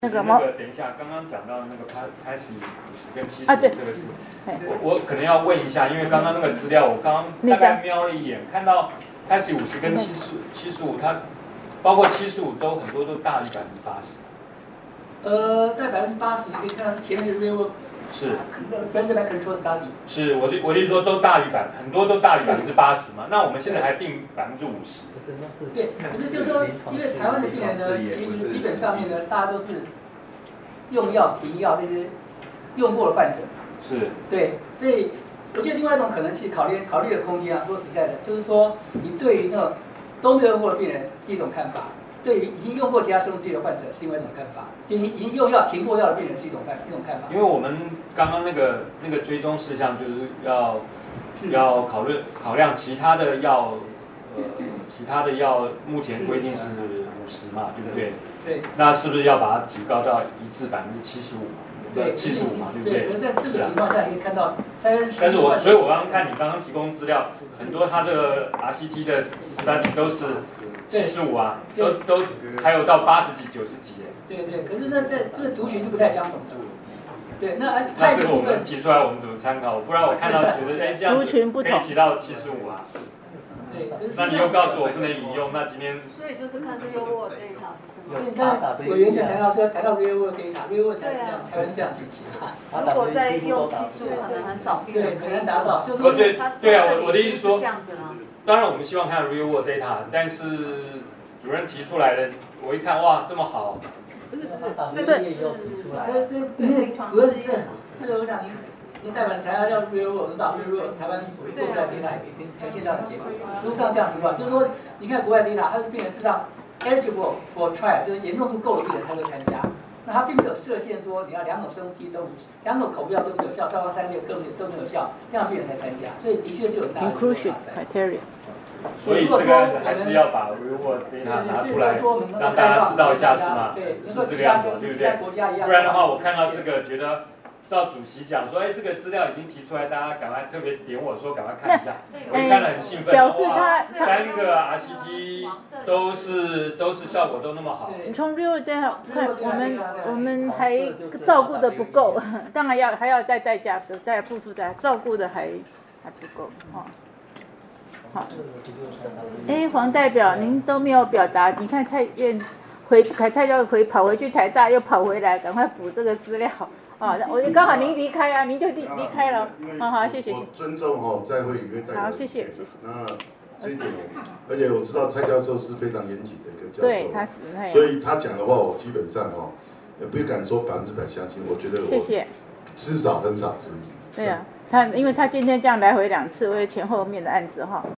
那个等一下，刚刚讲到那个开始50跟70，这个是，我可能要问一下，因为刚刚那个资料我刚刚大概瞄了一眼，看到开始50跟75，它包括75都很多都大于80%。 在80%可以看到前面的 real work 是 randomized control study。 是我的意思说都大于很多都大于80%嘛，那我们现在还定50%。 对，可是就是说，因为台湾的病人呢，其实基本上面呢，大家都是用药、停药这些用过的患者。 是。对， 所以我觉得另外一种可能性考虑的空间啊，说实在的，就是说你对于那种都没有用过的病人是一种看法，对于已经用过其他生物制剂的患者是另外一种看法，就已经用药停过药的病人是一种看法。 因为我们刚刚那个追踪事项就是要考量其他的药。其他的药目前规定是50嘛，对不对？ 对。 那是不是要把它提高到一致75%嘛？ 对 ，75%嘛，对不对？ 可是在这个情况下，你可以看到但是所以我刚刚看你刚刚提供资料，很多它的 RCT 的 study 都是75啊，都还有到80几、90几。 对，可是那在这个族群就不太相同。对，那这个我们提出来，我们怎么参考？不然我看到觉得这样子可以提到75啊。那你又告诉我不能引用，那今天所以就是看 real world data 是吗？ 你看委员就谈到 real world data，real world 台湾这样进行。 如果在用技术，可能很少病人对，很难达到。就是说对啊，我的意思说， 这样子吗？ 当然我们希望看 real world data， 但是主任提出来的，我一看哇这么好。 不是，那个也有提出来。临床试验。 这个我想您代表台湾要 real world， 把 real world 台湾所做出来的 data 也呈现这样的结果。如果像这样情况，就是说，你看国外 data， 它是病人是让 eligible for trial， 就是严重度够的病人才会参加。那它并没有设限说你要2种生物剂都2种口服药都没有效，到3个月都没有效，这样病人才参加。所以的确是有大的 inclusion criteria。所以这个还是要把 real world data 拿出来，让大家知道一下是吗？是这个样子，对不对？不然的话，我看到这个觉得。照主席讲说，这个资料已经提出来，大家赶快特别点我说，赶快看一下。我看了很兴奋， 表示他 3个 RCT 都是效果都那么好。 从real data看，我们还照顾的不够，当然还要再代价再付出的，照顾的还不够哦。好，黄代表您都没有表达，你看蔡教跑回去台大又跑回来，赶快补这个资料。我刚好您离开啊，您就离开了。好，谢谢。 我尊重在会里面代表。 好，谢谢。 那这一点，而且我知道蔡教授是非常严谨的一个教授， 对，他是。 所以他讲的话，我基本上也不敢说100%相信，我觉得谢谢。 至少很少质疑。 对啊，因为他今天这样来回2次，为前后面的案子